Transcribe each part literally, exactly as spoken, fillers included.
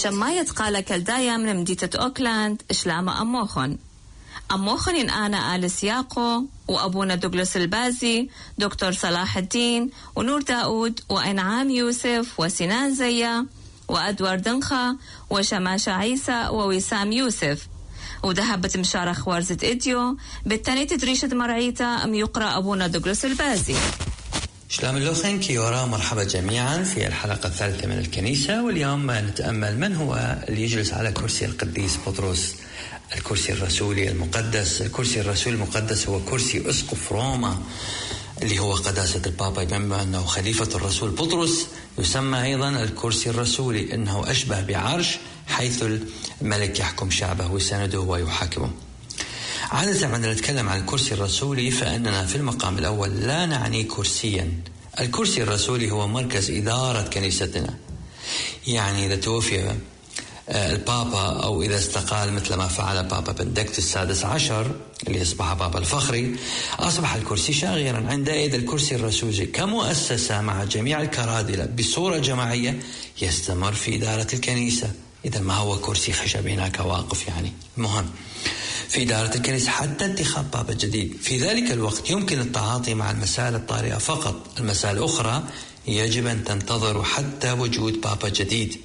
عشان ما يتقال كالدايا من مدينة أوكلاند إشلامة أموخن أموخن إن أنا آل سياقو وأبونا دوغلاس البازي دكتور صلاح الدين ونور داود وإنعام يوسف وسنان زيا وأدوار دنخة وشماشة عيسى ووسام يوسف وذهبت مشارخ وارزة إديو بالتاني تدريشة مرعيتا أم يقرأ أبونا دوغلاس البازي. شلام اللوخن كيورا، مرحبا جميعا في الحلقة الثالثة من الكنيسة. واليوم نتأمل من هو اللي يجلس على كرسي القديس بطرس، الكرسي الرسولي المقدس. الكرسي الرسولي المقدس هو كرسي أسقف روما اللي هو قداسة البابا، بما أنه خليفة الرسول بطرس يسمى أيضا الكرسي الرسولي، إنه أشبه بعرش حيث الملك يحكم شعبه ويسنده ويحاكمه. عادة عندما نتكلم عن الكرسي الرسولي فإننا في المقام الأول لا نعني كرسيا. الكرسي الرسولي هو مركز إدارة كنيستنا، يعني إذا توفي البابا أو إذا استقال مثل ما فعل بابا بندكت السادس عشر اللي أصبح بابا الفخري، أصبح الكرسي شاغرا. عندئذ الكرسي الرسولي كمؤسسة مع جميع الكرادلة بصورة جماعية يستمر في إدارة الكنيسة. إذا ما هو كرسي خشب هناك واقف، يعني مهم في إدارة الكنيسة حتى انتخاب بابا جديد. في ذلك الوقت يمكن التعاطي مع المسائل الطارئة فقط، المسائل الأخرى يجب أن تنتظر حتى وجود بابا جديد.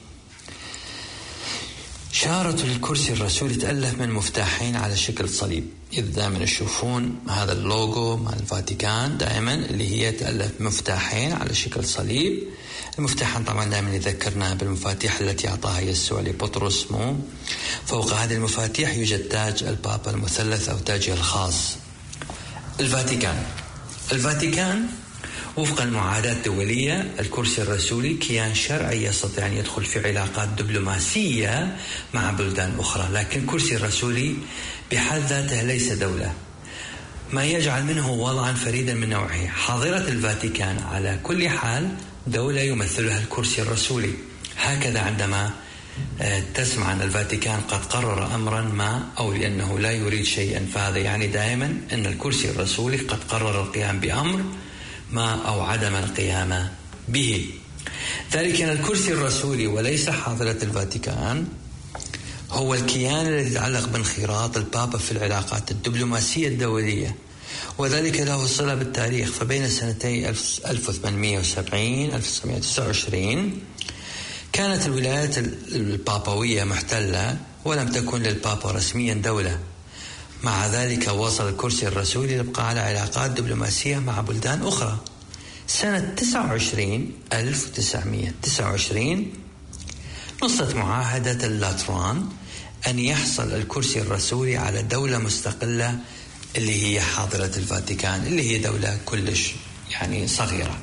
شارة الكرسي الرسولي تألف من مفتاحين على شكل صليب. إذا دائما تشوفون هذا اللوجو مع الفاتيكان دائما اللي هي تألف مفتاحين على شكل صليب. المفتاحين طبعا دائما يذكرنا بالمفاتيح التي أعطاها يسوع لبطرس. مو فوق هذه المفاتيح يوجد تاج البابا المثلث أو تاجه الخاص. الفاتيكان الفاتيكان وفق المعاهدات الدولية الكرسي الرسولي كيان شرعي يستطيع أن يدخل في علاقات دبلوماسية مع بلدان أخرى، لكن الكرسي الرسولي بحد ذاته ليس دولة، ما يجعل منه وضعا فريدا من نوعه. حاضرة الفاتيكان على كل حال دولة يمثلها الكرسي الرسولي. هكذا عندما تسمع أن الفاتيكان قد قرر أمرا ما أو لأنه لا يريد شيئا، فهذا يعني دائما أن الكرسي الرسولي قد قرر القيام بأمر ما أو عدم القيام به. ذلك أن الكرسي الرسولي وليس حاضرة الفاتيكان هو الكيان الذي يتعلق بانخراط البابا في العلاقات الدبلوماسية الدولية، وذلك له صلة بالتاريخ. فبين سنتي ألف وثمانمائة وسبعين ألف وتسعمائة وتسعة وعشرين كانت الولايات البابوية محتلة ولم تكن للبابا رسميا دولة. مع ذلك وصل الكرسي الرسولي يبقى على علاقات دبلوماسية مع بلدان أخرى. سنة تسعة وعشرين ألف وتسعمائة وتسعة وعشرين نصت معاهدة اللاتران أن يحصل الكرسي الرسولي على دولة مستقلة اللي هي حاضرة الفاتيكان، اللي هي دولة كلش يعني صغيرة.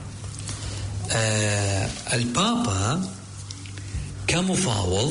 آه البابا كمفاوض،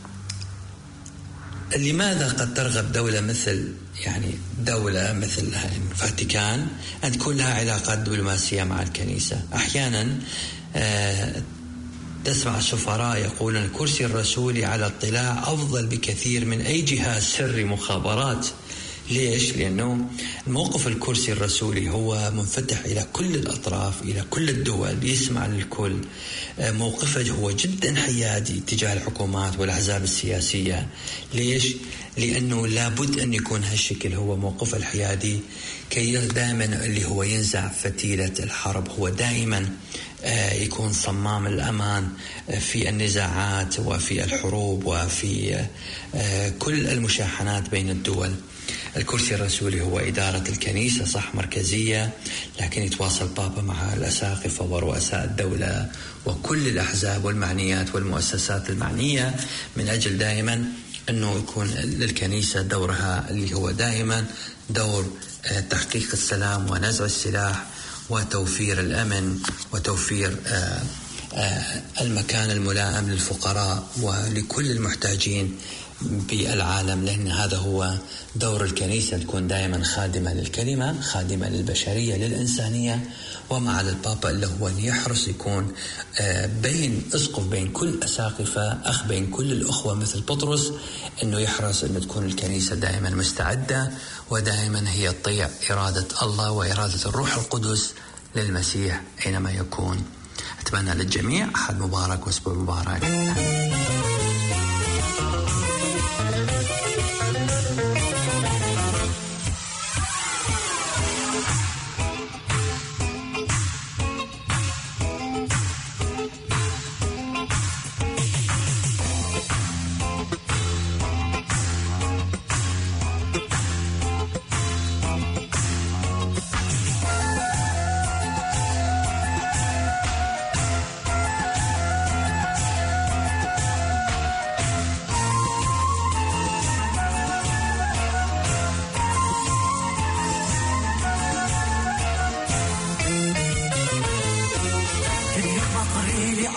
لماذا قد ترغب دولة مثل يعني دولة مثل الفاتيكان أن تكون لها علاقات دبلوماسية مع الكنيسة؟ أحيانا آه تسمع السفراء يقولون الكرسي الرسولي على اطلاع أفضل بكثير من أي جهاز سري مخابرات. ليش؟ لأنه موقف الكرسي الرسولي هو منفتح إلى كل الأطراف، إلى كل الدول، يسمع للكل. موقفه هو جدا حيادي تجاه الحكومات والأحزاب السياسية. ليش؟ لأنه لابد أن يكون هالشكل هو موقف الحيادي، كي دائما اللي هو ينزع فتيلة الحرب، هو دائما يكون صمام الأمان في النزاعات وفي الحروب وفي كل المشاحنات بين الدول. الكرسي الرسولي هو إدارة الكنيسة، صح مركزية، لكن يتواصل بابا مع الأساقفة ورؤساء الدولة وكل الأحزاب والمعنيات والمؤسسات المعنية من أجل دائما أنه يكون للكنيسة دورها اللي هو دائما دور تحقيق السلام ونزع السلاح وتوفير الأمن وتوفير المكان الملائم للفقراء ولكل المحتاجين بالعالم، لأن هذا هو دور الكنيسة، تكون دائما خادمة للكلمة، خادمة للبشرية للإنسانية. ومع البابا اللي هو أن يحرص يكون بين أسقف بين كل أساقفة، أخ بين كل الأخوة مثل بطرس، أنه يحرص أن تكون الكنيسة دائما مستعدة ودائما هي تطيع إرادة الله وإرادة الروح القدس للمسيح أينما يكون. أتمنى للجميع أحد مبارك وأسبوع مبارك.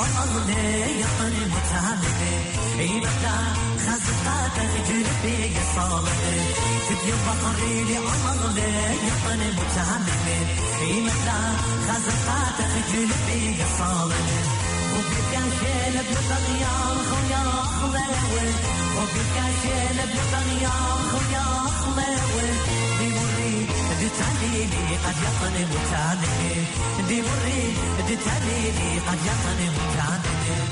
والله يطن متعلمة يبدأ خزقاتك جلبي صالح تبي بقري لي والله يطن متعلمة يبدأ خزقاتك جلبي صالح وبكان شيل بطغيان خويا خلاوي وبكان شيل بطغيان خويا خلاوي ديموري دتعليلي قد يطن متعلمة ديموري دتعليلي قد يطن متعلمة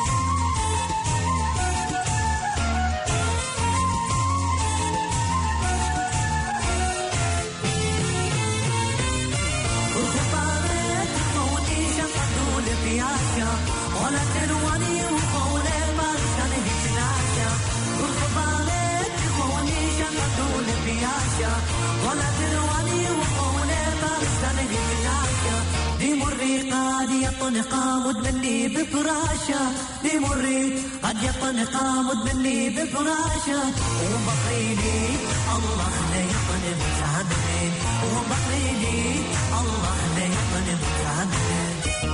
ولا تلواني وقولي ما كان يتناشى والخبالات تخوني شمدوا لبياشا ولا تلواني وقولي ما كان يتناشى دي مري قد يطن قامد مني بفراشة دي مري قد يطن قامد مني بفراشة وبقيلي الله لا يطن متعدل وبقيلي الله لا يطن متعدل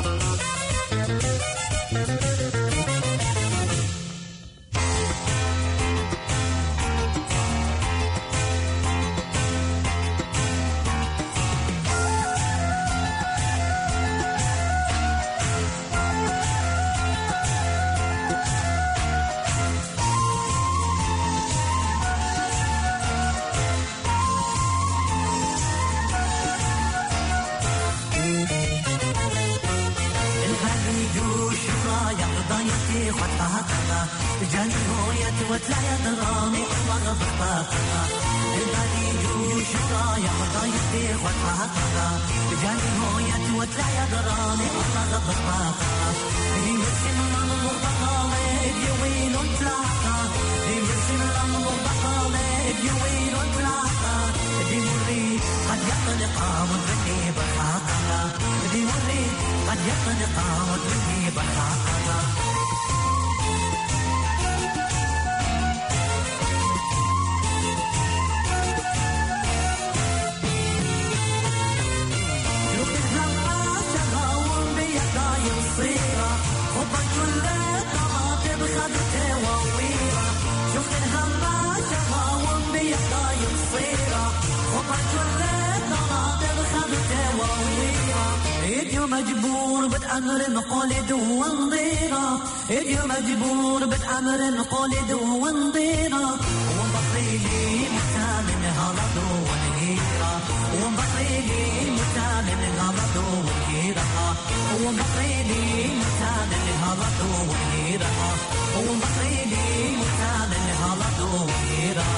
وتلا يدراني الله بطاقنا البالي جوش رايح ضايقي وتلاقنا جاني هويت وتلا يدراني الله بطاقنا هي مسلم الله بطاقنا يوين وتلاقنا هي مسلم الله بطاقنا يوين وتلاقنا دي مري قد يطلق قامت مني بطاقنا دي مري قد يطلق قامت مني بطاقنا مجبور بتأمر قولد وانضيرا إدي مجبور بتأمر قولد وانضيرا ومبطيلي متامن غلط ونهيرا ومبطيلي متامن غلط ونهيرا ومبطيلي متامن غلط ونهيرا ومبطيلي متامن غلط ونهيرا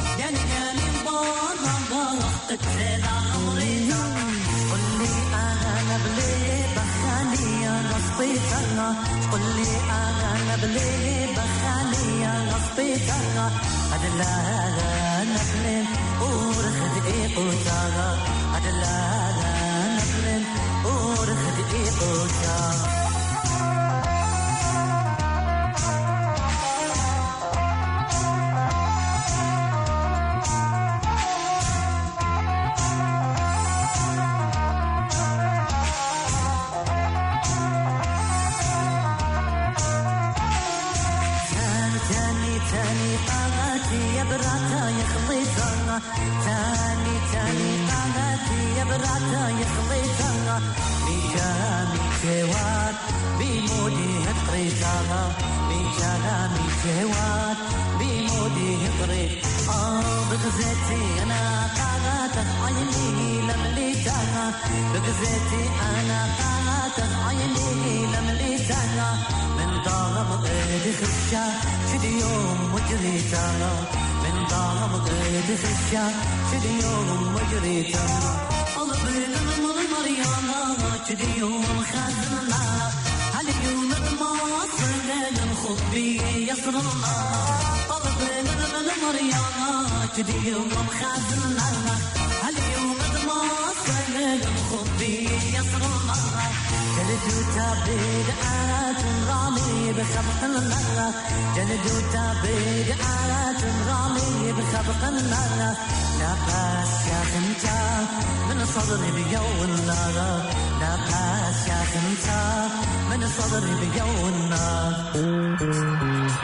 قل لي أنا غصبيتنا قل لي أنا بلي بخالي غصبيتنا أدلا نفلن ورخد إيقوتانا أدلا نفلن ورخد إيقوتانا براتا يخليتنا تاني تاني قامتي يا براتا يخليتنا ميجانا ميجوات بمودي هتريتنا ميجانا ميجوات بمودي هتريت آه بغزتي أنا قامت عيني لمليتنا بغزتي أنا قامت عيني لمليتنا من ضرب غير خشة شدي يوم مجريتنا من ضرب غير خشة شدي يوم مجريتنا قلبنا من مريانا شدي يوم خذنا هاليوم الماصر نخض بيه يصرنا قلبنا من مريانا شدي يوم خذنا هاليوم الماصر نخض بيه يصرنا جلدو تابد آلات رامي بخبق النار جلدو تابد آلات رامي بخبق النار لا باس يا خنتا من صدري بجو النار لا باس يا خنتا من صدري بجو النار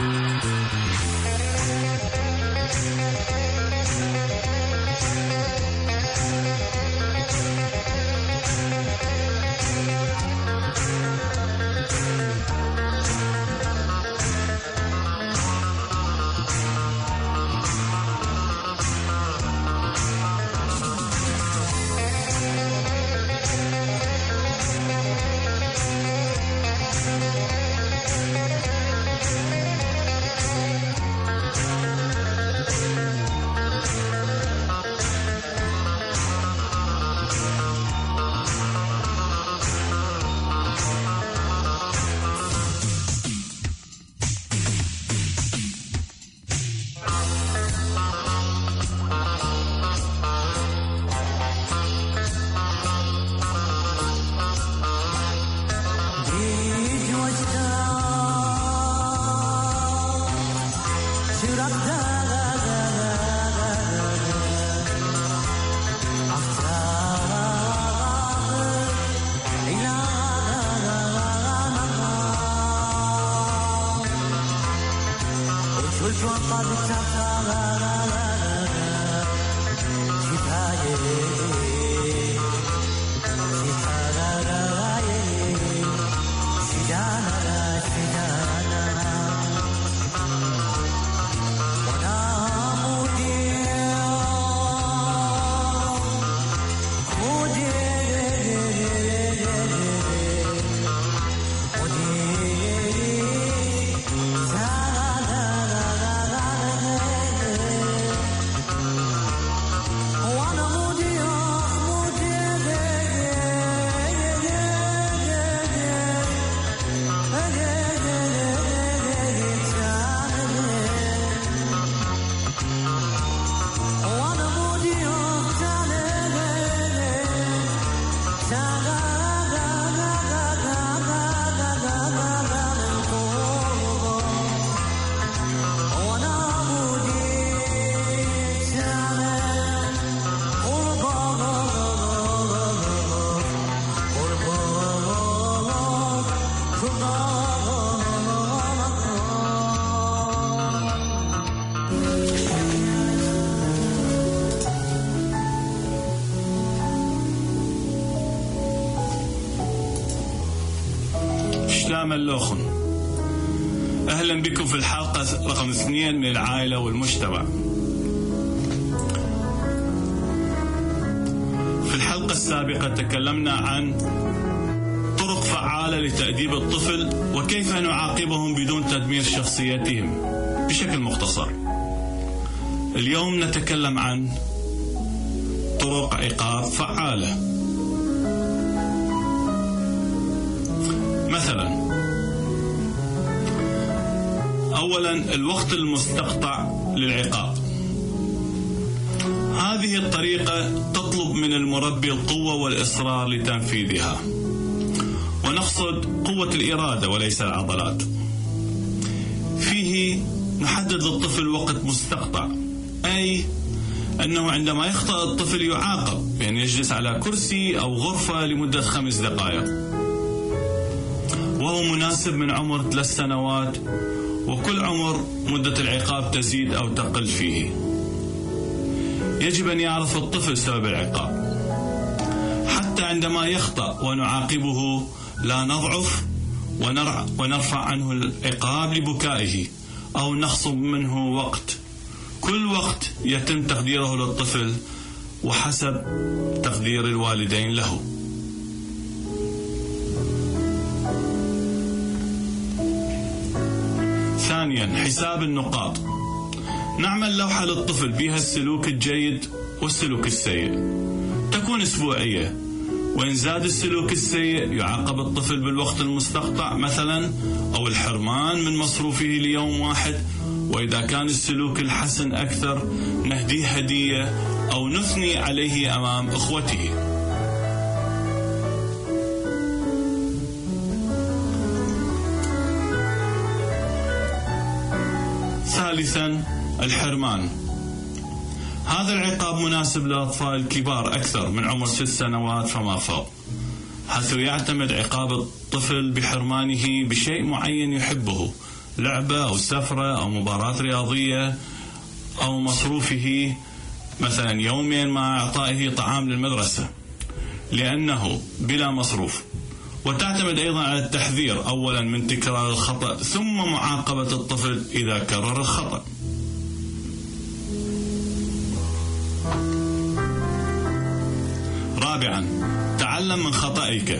اللوخن. أهلا بكم في الحلقة رقم اثنين من العائلة والمجتمع. في الحلقة السابقة تكلمنا عن طرق فعالة لتأديب الطفل وكيف نعاقبهم بدون تدمير شخصيتهم بشكل مختصر. اليوم نتكلم عن طرق عقاب فعالة. مثلا، أولا الوقت المستقطع للعقاب. هذه الطريقة تطلب من المربي القوة والإصرار لتنفيذها، ونقصد قوة الإرادة وليس العضلات. فيه نحدد للطفل وقت مستقطع، أي أنه عندما يخطأ الطفل يعاقب بأن يجلس على كرسي أو غرفة لمدة خمس دقائق، وهو مناسب من عمر ثلاث سنوات، وكل عمر مدة العقاب تزيد أو تقل فيه. يجب أن يعرف الطفل سبب العقاب، حتى عندما يخطأ ونعاقبه لا نضعف ونرفع عنه العقاب لبكائه أو نخصم منه وقت. كل وقت يتم تقديره للطفل وحسب تقدير الوالدين له. ثانيا، حساب النقاط. نعمل لوحة للطفل بها السلوك الجيد والسلوك السيء، تكون أسبوعية، وإن زاد السلوك السيء يعاقب الطفل بالوقت المستقطع مثلا، أو الحرمان من مصروفه ليوم واحد، وإذا كان السلوك الحسن أكثر نهديه هدية أو نثني عليه أمام إخوته. ثالثا، الحرمان. هذا العقاب مناسب للأطفال الكبار أكثر من عمر ست سنوات فما فوق، حيث يعتمد عقاب الطفل بحرمانه بشيء معين يحبه، لعبة أو سفرة أو مباراة رياضية، أو مصروفه مثلا يومين مع إعطائه طعام للمدرسة لأنه بلا مصروف. وتعتمد أيضا على التحذير، أولا من تكرار الخطأ ثم معاقبة الطفل إذا كرر الخطأ. رابعا، تعلم من خطأك.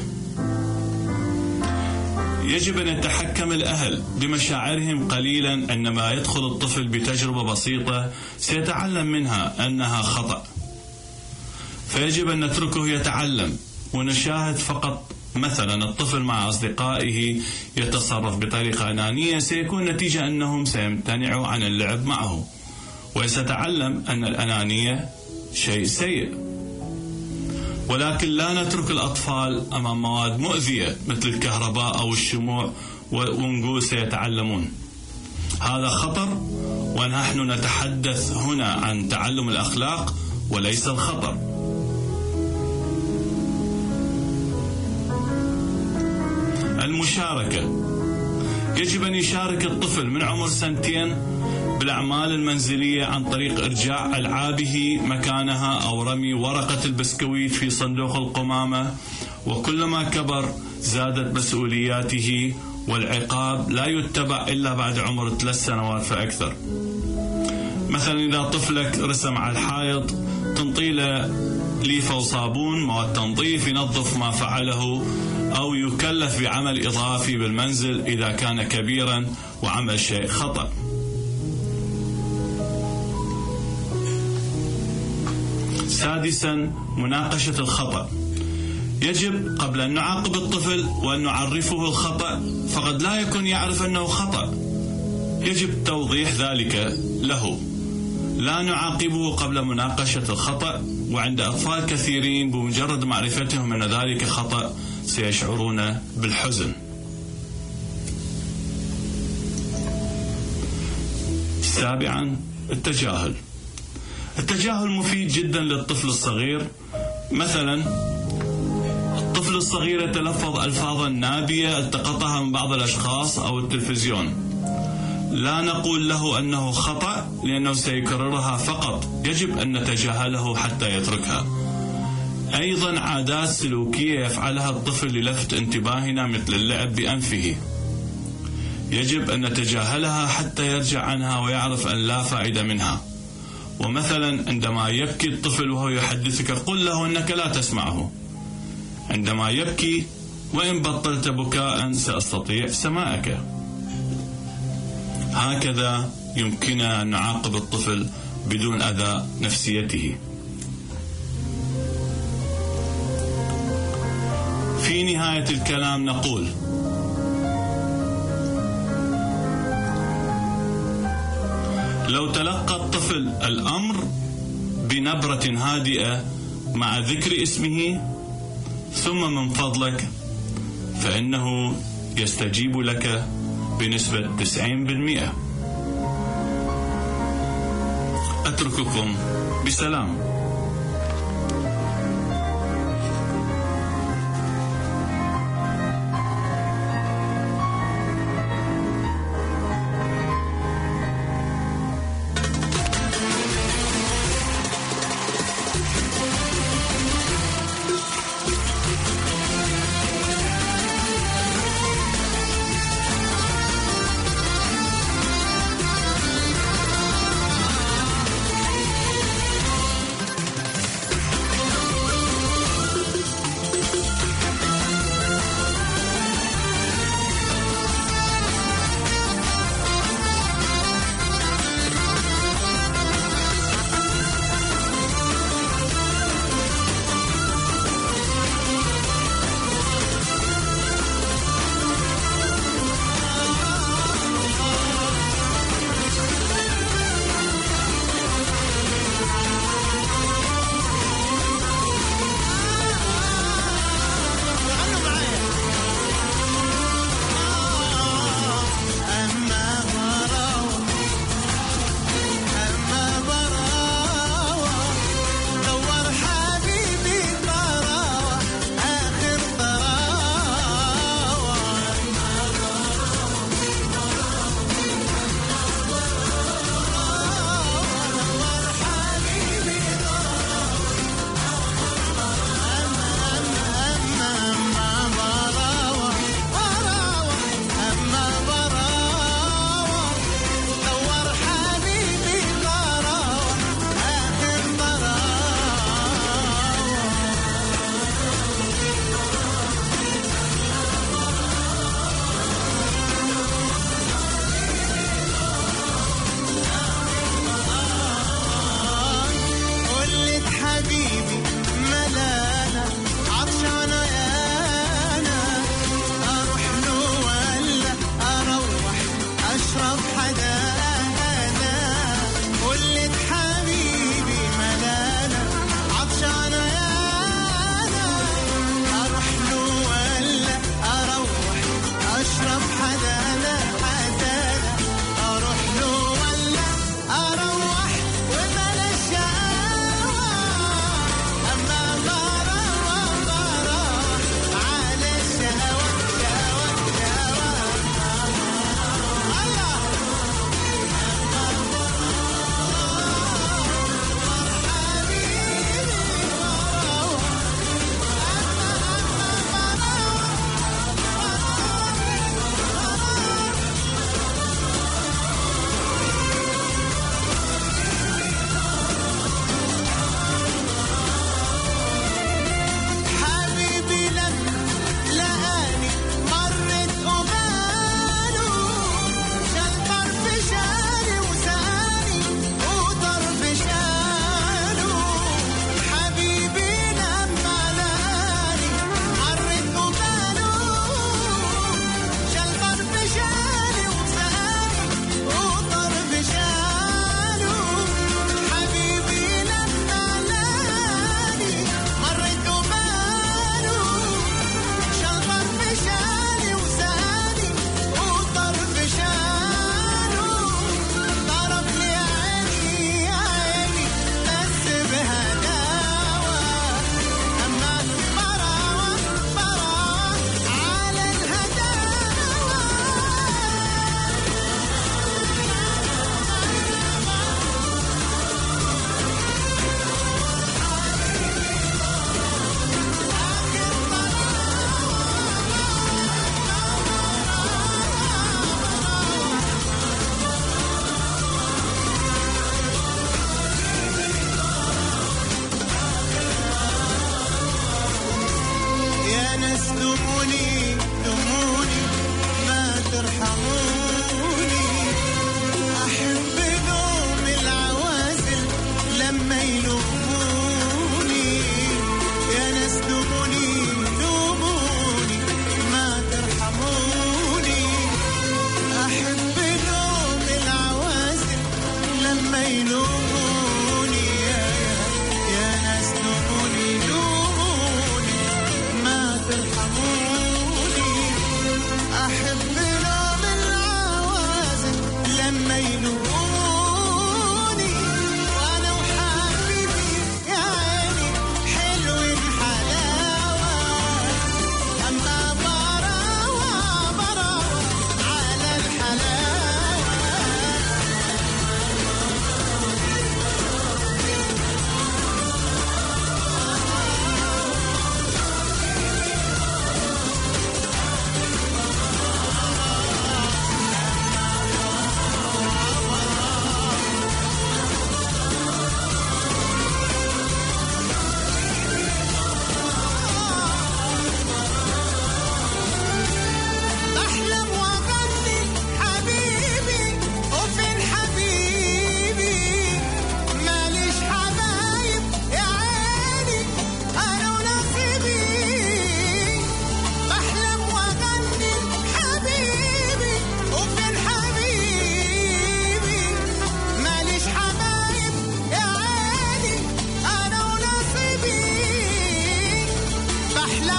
يجب أن يتحكم الأهل بمشاعرهم قليلا عندما يدخل الطفل بتجربة بسيطة سيتعلم منها أنها خطأ، فيجب أن نتركه يتعلم ونشاهد فقط. مثلا الطفل مع أصدقائه يتصرف بطريقة أنانية، سيكون نتيجة أنهم سيمتنعوا عن اللعب معه، وسيتعلم أن الأنانية شيء سيء. ولكن لا نترك الأطفال أمام مواد مؤذية مثل الكهرباء أو الشموع ونقول سيتعلمون. هذا خطر، ونحن نتحدث هنا عن تعلم الأخلاق وليس الخطر. المشاركة. يجب أن يشارك الطفل من عمر سنتين بالأعمال المنزلية عن طريق إرجاع ألعابه مكانها أو رمي ورقة البسكويت في صندوق القمامة. وكلما كبر زادت مسؤولياته، والعقاب لا يتبع إلا بعد عمر ثلاث سنوات فأكثر. مثلا إذا طفلك رسم على الحائط تنطيله ليفة وصابون مواد تنظيف ينظف ما فعله، أو يكلف بعمل إضافي بالمنزل إذا كان كبيرا وعمل شيء خطأ. سادسا، مناقشة الخطأ. يجب قبل أن نعاقب الطفل وأن نعرفه الخطأ، فقد لا يكون يعرف أنه خطأ، يجب توضيح ذلك له. لا نعاقبه قبل مناقشة الخطأ، وعند أطفال كثيرين بمجرد معرفتهم أن ذلك خطأ سيشعرون بالحزن. سابعا، التجاهل. التجاهل مفيد جدا للطفل الصغير. مثلا الطفل الصغير يتلفظ ألفاظا نابية التقطها من بعض الأشخاص أو التلفزيون، لا نقول له أنه خطأ لأنه سيكررها فقط، يجب أن نتجاهله حتى يتركها. أيضا عادات سلوكية يفعلها الطفل للفت انتباهنا مثل اللعب بأنفه، يجب أن نتجاهلها حتى يرجع عنها ويعرف أن لا فائدة منها. ومثلا عندما يبكي الطفل وهو يحدثك قل له أنك لا تسمعه. عندما يبكي وإن بطلت بكاء سأستطيع سماعك. هكذا يمكننا أن نعاقب الطفل بدون أذى نفسيته. في نهاية الكلام نقول لو تلقى الطفل الأمر بنبرة هادئة مع ذكر اسمه ثم من فضلك، فإنه يستجيب لك بنسبة تسعين بالمئة. أترككم بسلام.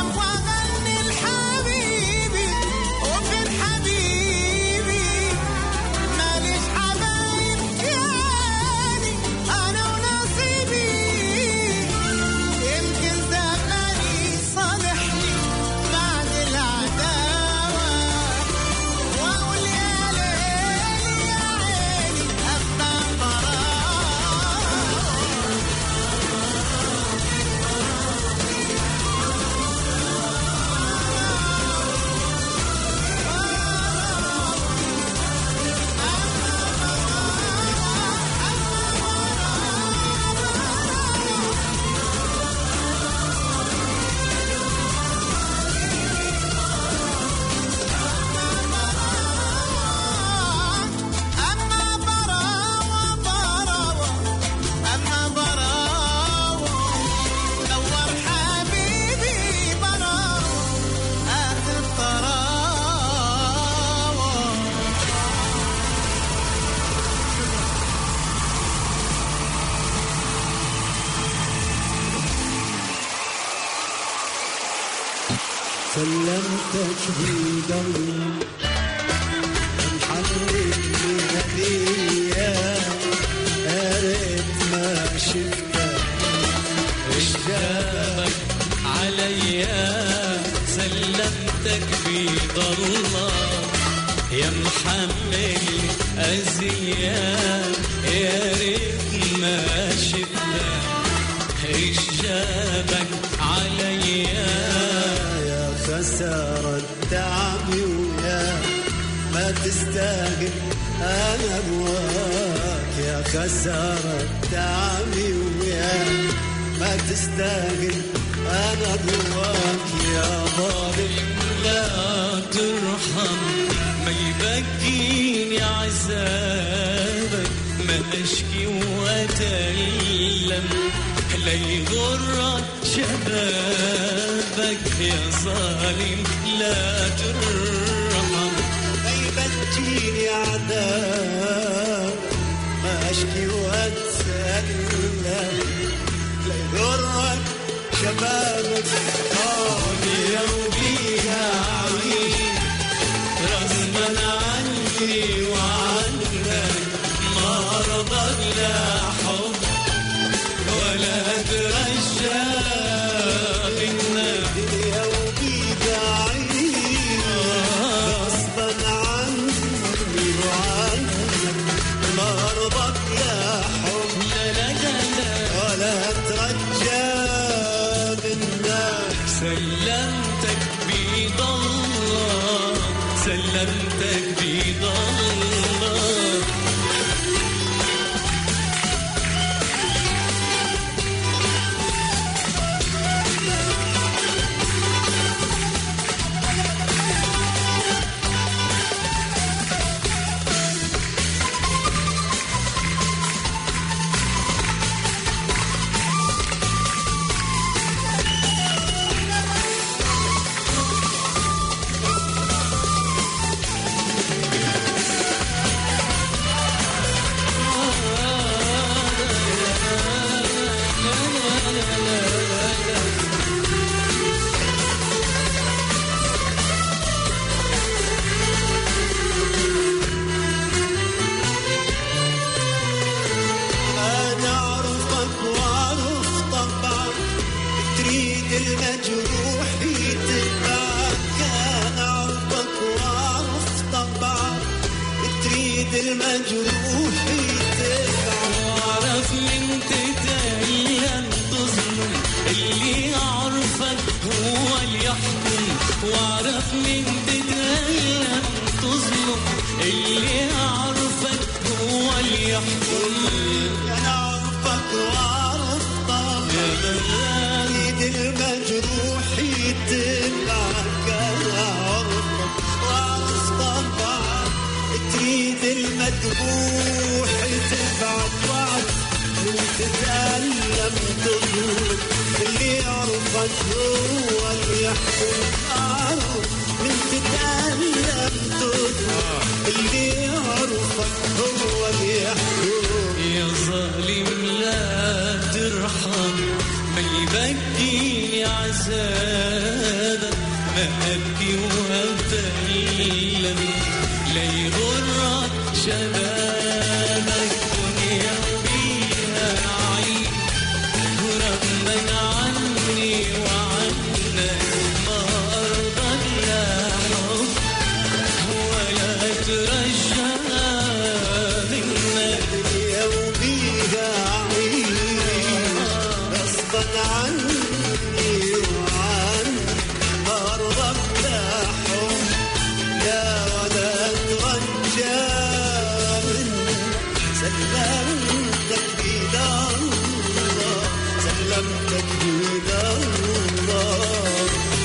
سلمتك بضل محلل هدية يا ريت ما شفتك اشتابك عليا سلمتك بضل يا محمل أزية يا ريت ما شفتك اشتابك عليا خسارة تعبي وياك ما تستاهل أنا بواك يا خسارة تعبي وياك ما تستاهل أنا بواك يا ظالم لا ترحم ما يبكيني عذابك ما أشكي وأتألم لا يغرك شبابك يا ظالم لا ترحم ما يبكيني عذاب ما أشكي وأتألم لا يغرك شبابك طالي وبيها عويل غصبا عني وعنك ما رضى لا حب ولا ترجى بالنبي يا وبيك عين غصبا عني وعنك ما رضك يا حب لا لا لا لا ولا ترجى بالنبي سلمتك بيد الله سلمتك بيد الله المجروح يتبعك أنا أعرفك وأعرف طبعك تريد المجروح يتبعك وأعرف من تتألم تظلم اللي يعرفك هو اللي يحكم وأعرف من تتألم تظلم اللي يعرفك هو اللي يحكم أنا أعرفك وأعرف طبعك تريد المجروح يتبعك أنا أعرفك وأعرف طبعك تريد المذبوح يتبعك وأعرف من تتألم تظلم اللي يعرفك هو اللي يحكم أعرف من تتألم تظلم اللي يعرفك هو اللي يحكم يا ظالم لا ترحم ما يبكيني عذاب ما أبكي وأتألم لا يغرك شبابك دنيا وبيها عيب رغما عني وعنك ما أرضى لا حب ولا أترجى منك دنيا وبيها عيب غصبا عني وعنك ما أرضى لا حب لا ولا أترجى منك سلمتك بيد الله سلمتك بيد الله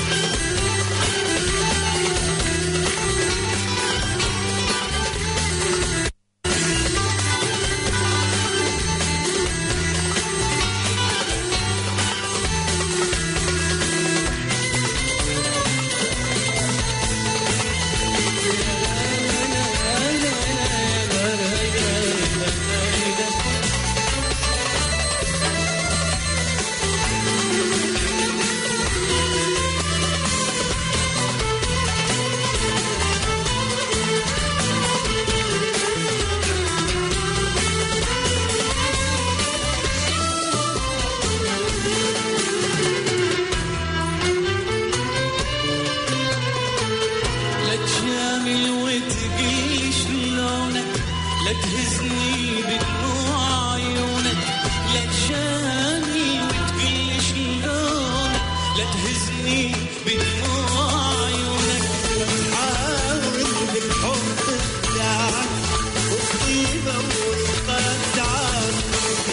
لا تجامل وتقل شلونك لا تهزني بدموع عيونك لا تجامل وتقل شلونك لا تهزني بدموع عيونك حاول بالحب تدعك والطيبة والقد عنك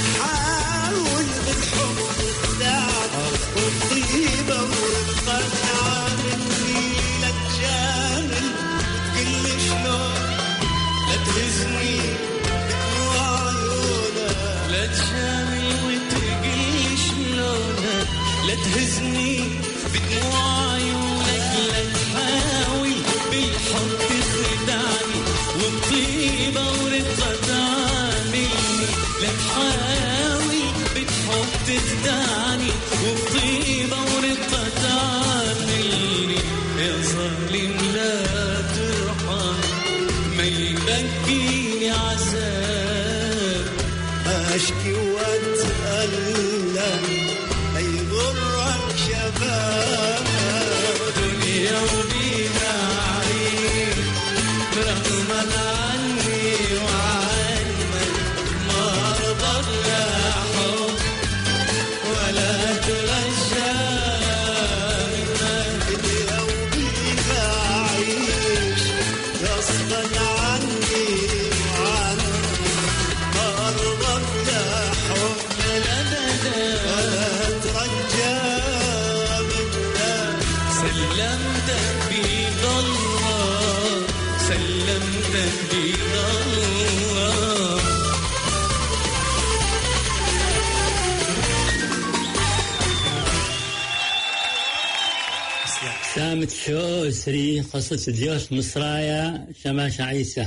حاول بالحب تدعك والطيبة والقد عنك لا تجامل وتقل شلون لا تهزني بدموع عيونك لا تجامل وتقل شلونك لا تهزني بدموع عيونك لا تحاول بالحب تخدعني وبطيبة ورقة تعاملني لا تحاول بالحب تخدعني وبطيبة ورقة تعاملني يا ظالم لا ترحم ما يبكيني عذاب أشكي وأتألم لا يغرك شباب دنيا وبيها عيب رغما عني وعنك ما أرضى لا حب ولا أترجى منك دنيا وبيها عيش غصبا عني وعنك ما أرضى لا حب لا لا لا ولا أترجى منك سلمتك بيد الله سلمتك بيد الله سامت شو سري قصة ديوش مصرايا شماشة عيسى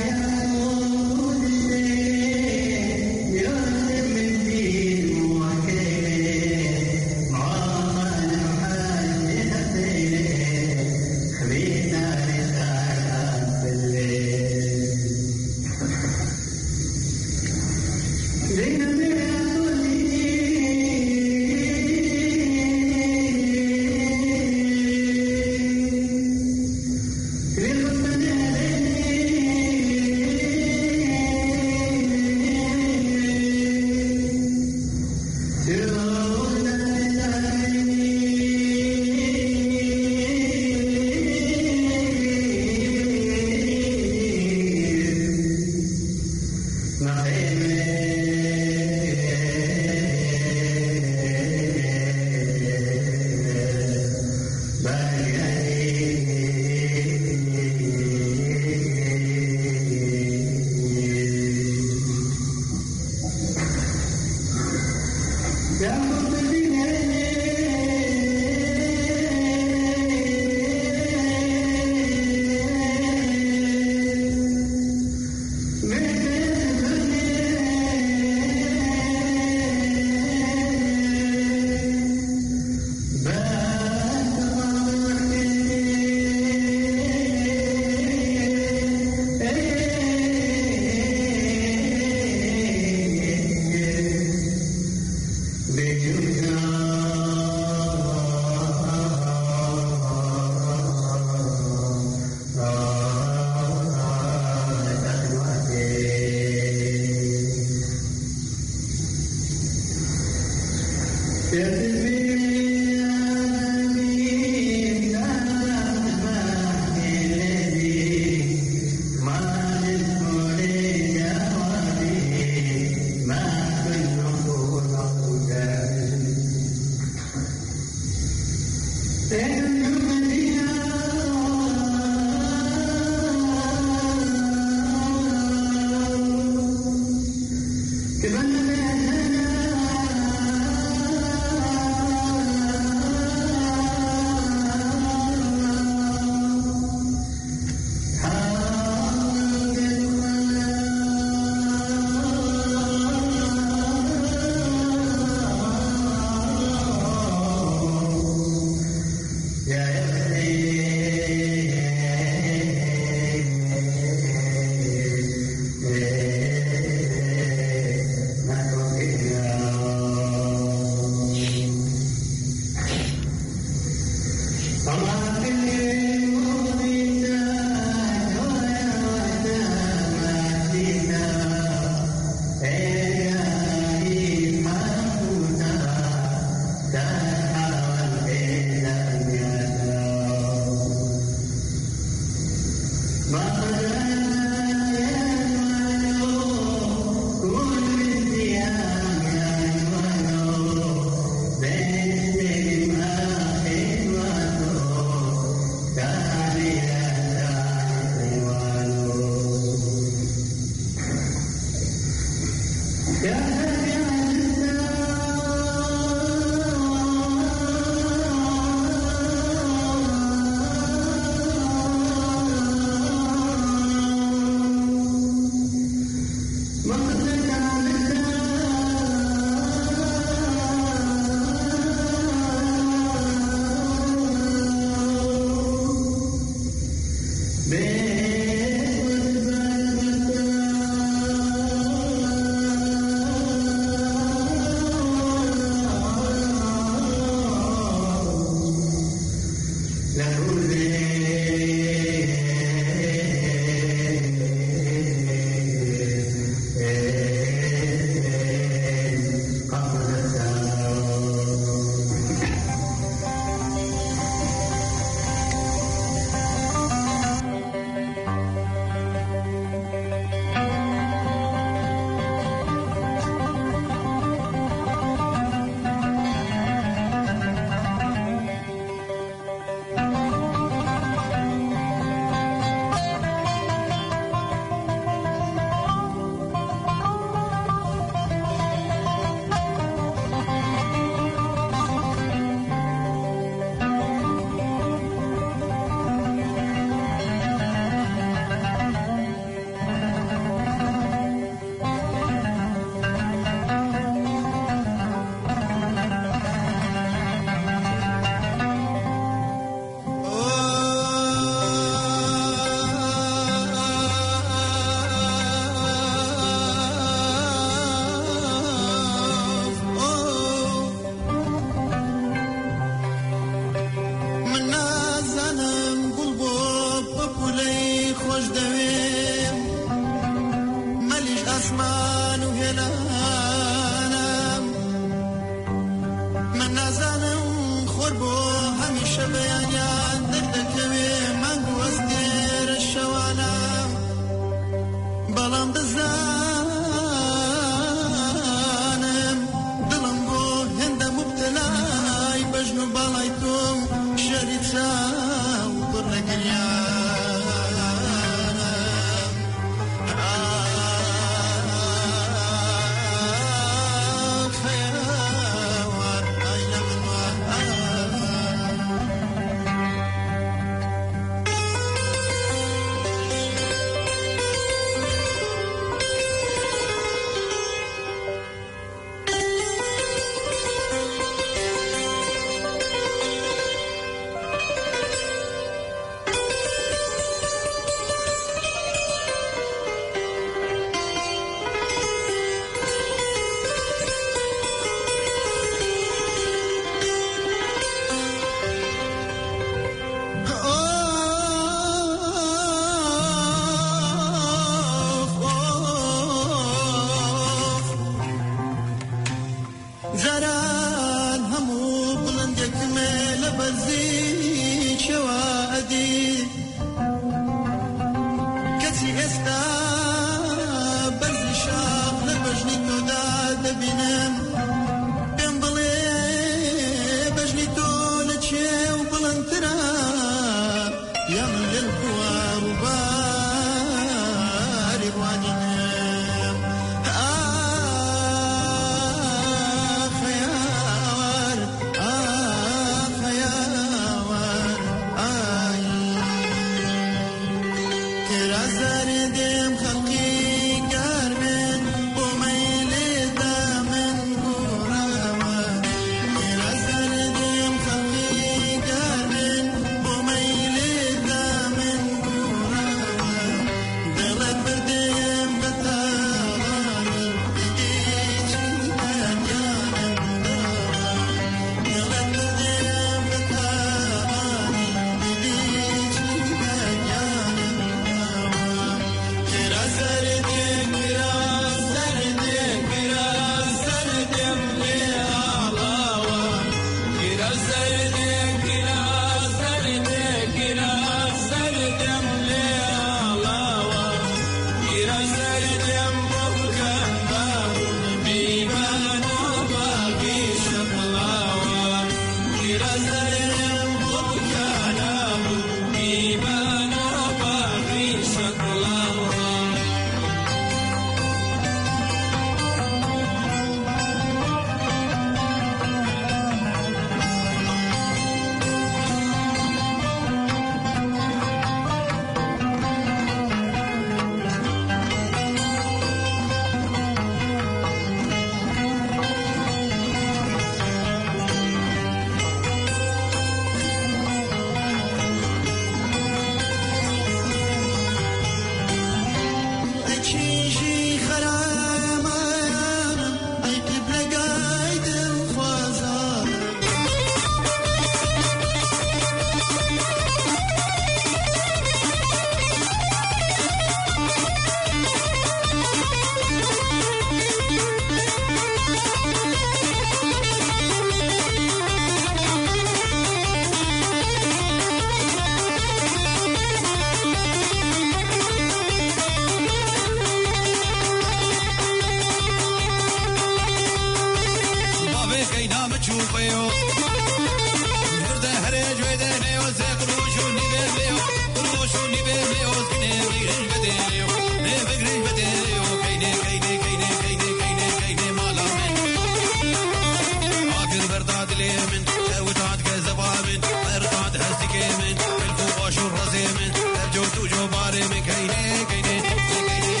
شوفيو برد هرج ودني وسقروشو نبيو قروشو نبيو سكني بيرج بديو نبيرج بديو كيني كيني كيني كيني كيني كيني مالا من آخر برداد لي من وتعد كذبا من برداد هستكي من بالفوق شو رزي من جو تو جو باري من كيني كيني كيني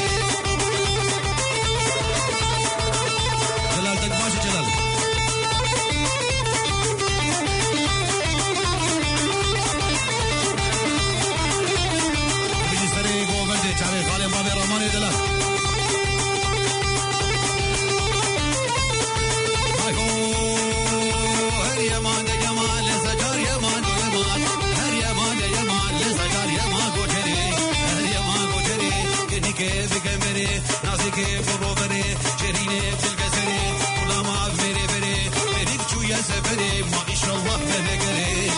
جلالتك ماشي جلال چاره خاله بابی رحمانی دلال آیو هر یمان ده یمان لسجار یمان دو یمان هر یمان ده یمان لسجار یمان گوچری هر یمان گوچری کنی که بکمری نازی که برو بری چرینه تلگسری غلام آب میری بری بری چوی سفری ما ایشالله بنگری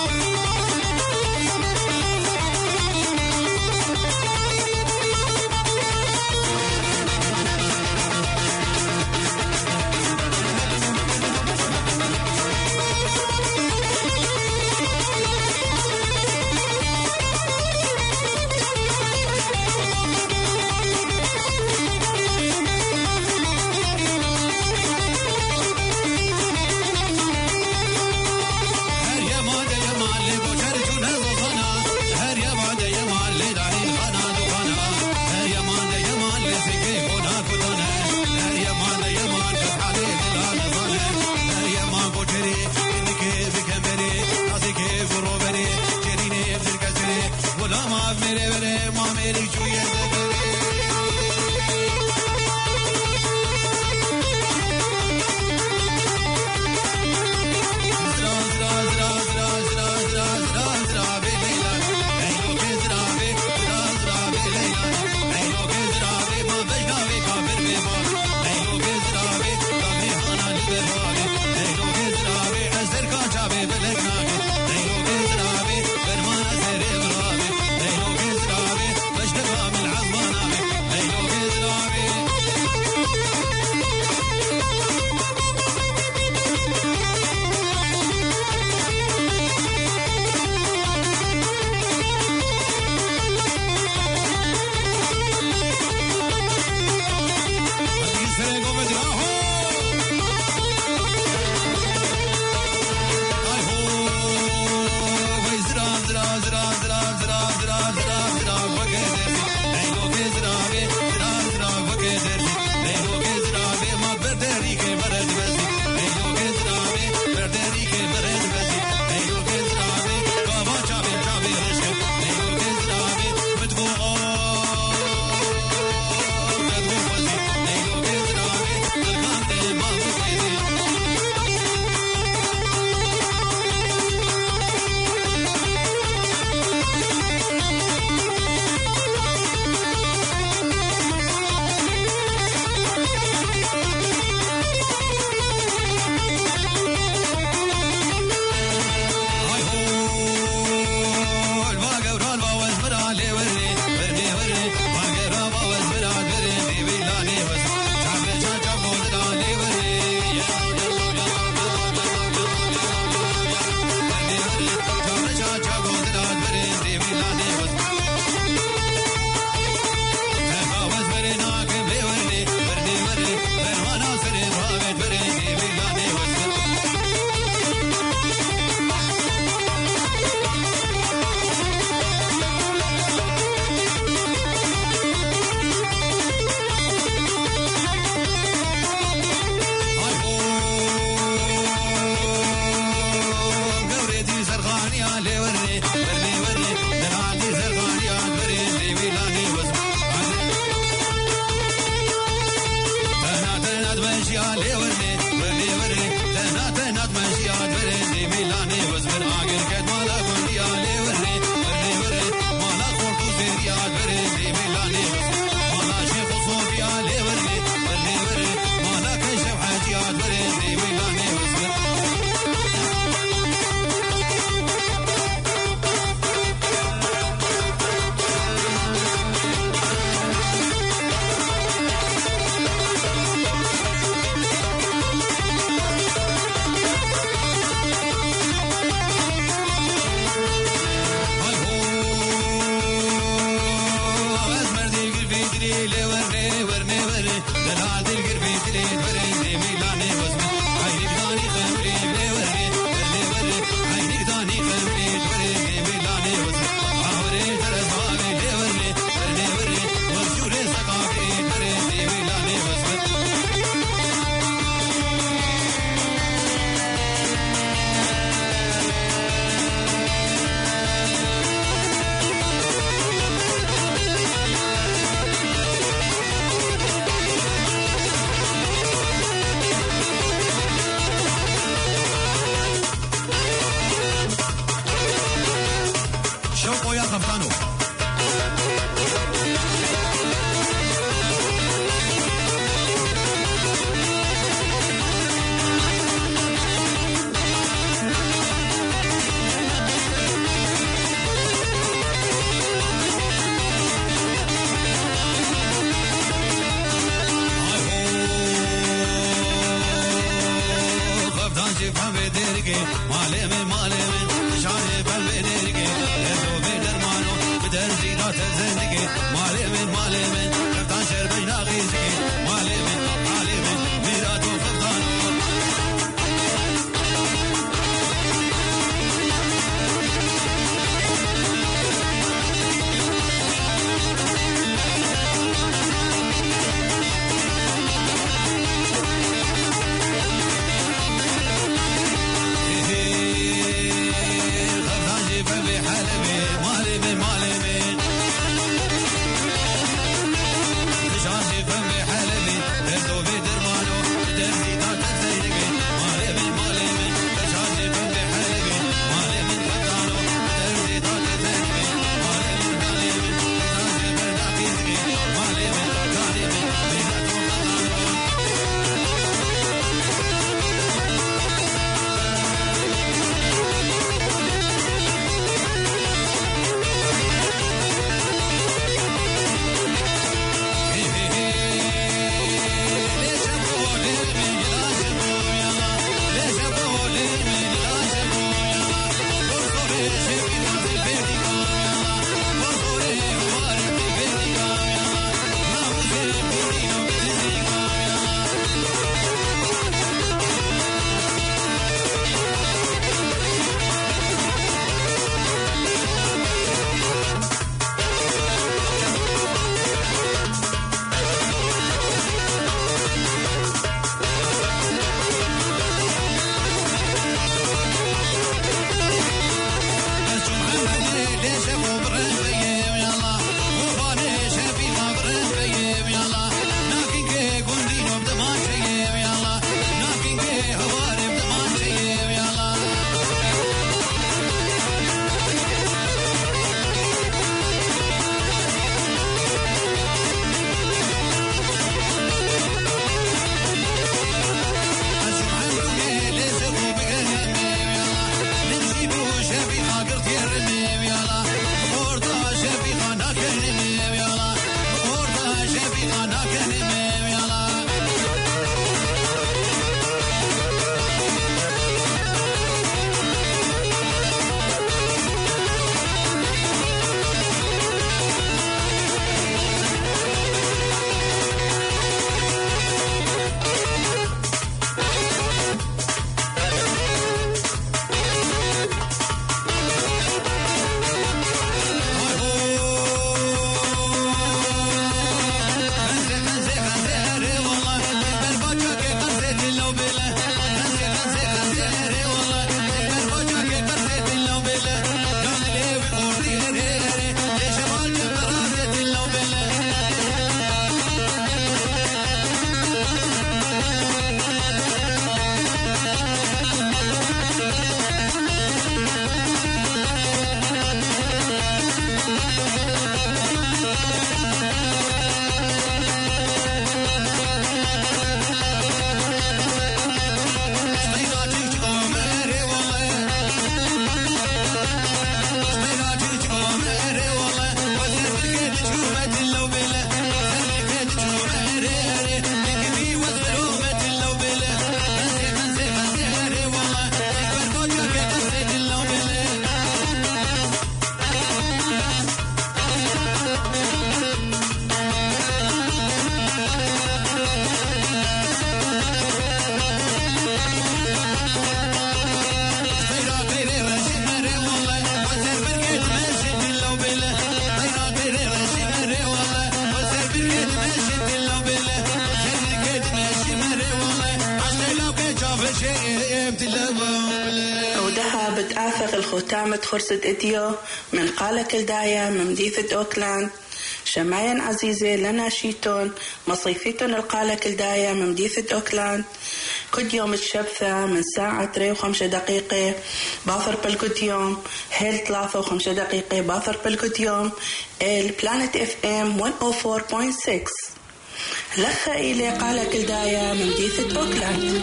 ودها بتآفق الختامة خرصة إديو من قالة كلدايا من مديثة أوكلاند شماين عزيزة لنا شيتون مصيفيتون القالة كلدايا من مديثة أوكلاند كل يوم الشبثة من ساعة تري وخمسة دقيقة باثر بالكل يوم هيل ثلاثة وخمسة دقيقة باثر بالكل يوم البلانت اف ام مية وأربعة فاصلة ستة لخا إلي قالة كلدايا من مديثة أوكلاند.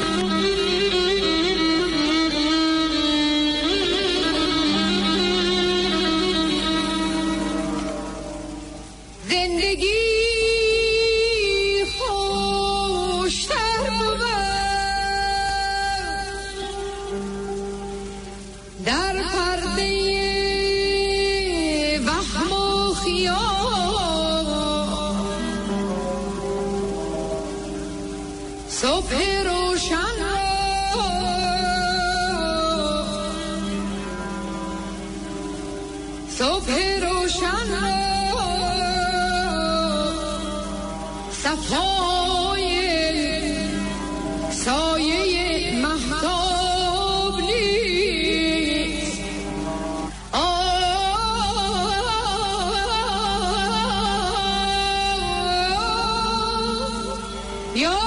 زندگی خوشتر بود در پرده وهم و خیال صبح روشن صبح روشن صفای سایه مهتاب نیست یا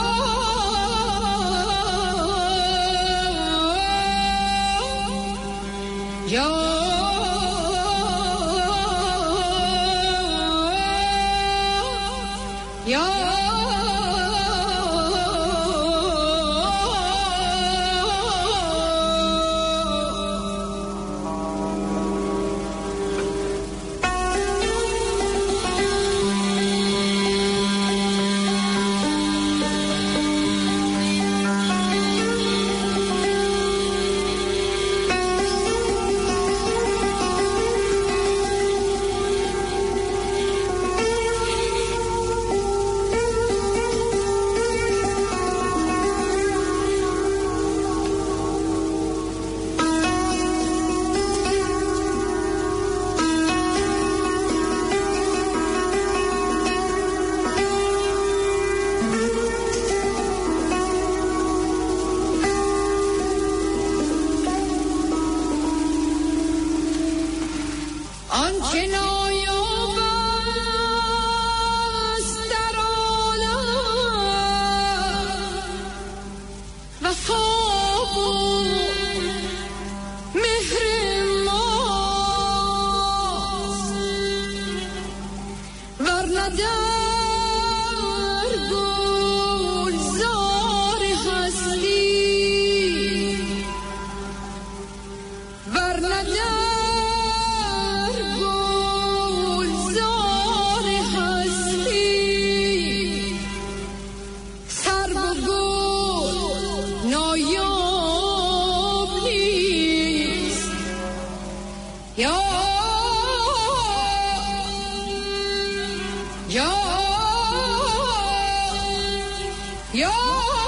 یا Yo!